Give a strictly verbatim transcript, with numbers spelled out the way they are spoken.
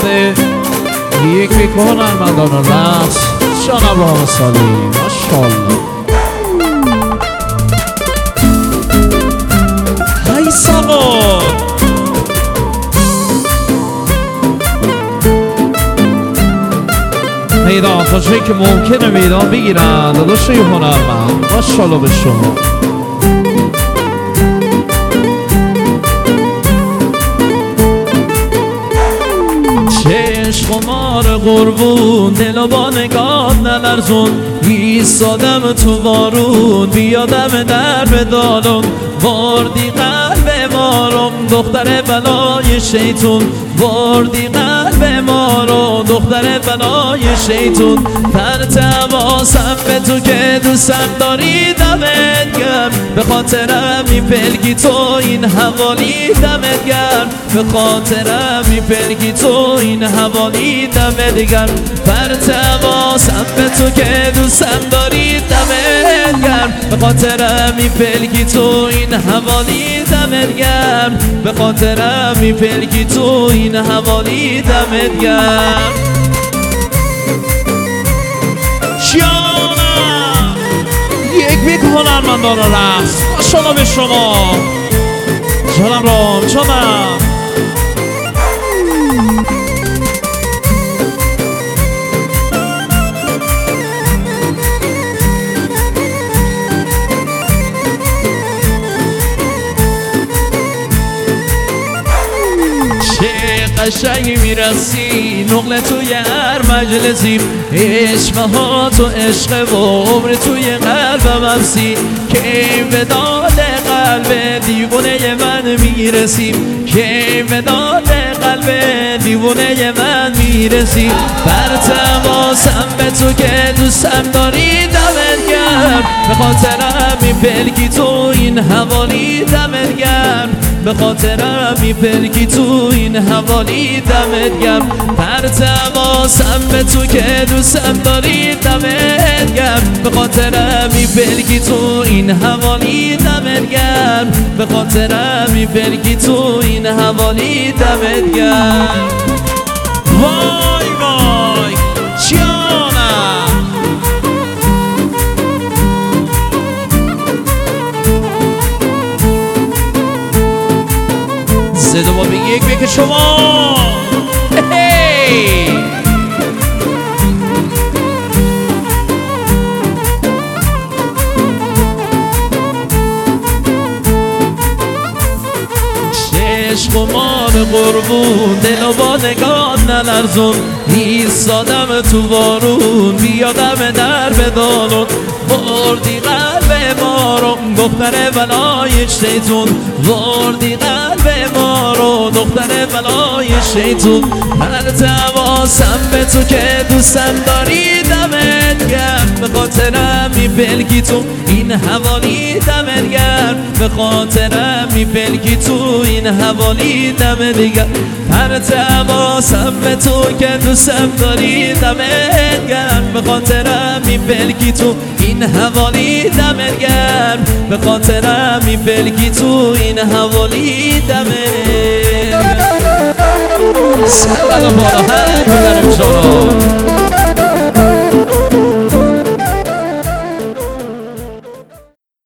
واسه یک بیک به هنرمندان رقص جناب رام سالی. ماشاءالله. های ساقا میدان تا جایی که ممکنه میدان بگیرن داداش یه هنرمند. ماشاءالله به شما. عشق و مار قربون دل و با نگاه نلرزون ایستادم تو بارون بیادم در به دالون بردی قلب مارم دختر بلای شیطون بردی قلب مارو دختر بلای شیطون پر تماسم به تو که دوستم داری دمت گرم به خاطرم میپلکی تو این حوالی دمت گرم به خاطرم میپلکی تو این حوالی دمت گرم پر تماسم به تو که دوستم داری دمت گرم به خاطرم میپلکی تو این حوالی دمت گرم به خاطرم میپلکی تو این حوالی دمت گرم. شیانم یک بیک هنرمندان رقص ماشاءالله به شما. جانم رام جانم. قشنگی میرسی نقل توی هر مجلسی عشق ها تو عشق و عمر توی قلبم همسی که به داد قلب دیوونه من میرسی که به داد قلب دیوونه من میرسی بر تماسم به تو که دوستم داری دمت گرم به خاطرم میپلکی تو این حوالی دمت گرم به خاطرم میپلکی تو این حوالی دمت گرم پر تماسم به تو که دوستم داری دمت گرم به خاطرم میپلکی تو این حوالی دمت گرم به خاطرم میپلکی تو این حوالی دمت گرم. وای وای جانم زده با به یک بیک شما. هی عشق و مار قربون دل و با نگاه نلرزون ایستادم تو بارون بیادم در به دالون بردی قلب مارم دختر بلای شیطون بردی قلب مارو دختر بلای شیطون هر تماسم به تو که دوستم داری دمت گرم به خاطرم میپلکی تو این حوالی دمت گرم به خاطرم میپلکی تو این حوالی دمت گرم هر تماسم به تو که دوستم داری دمت گرم به خاطرم میپلکی تو این حوالی دمت گرم به خاطرم میپلکی تو این حوالی دمت گرم. سلام بالا هر کدرم شما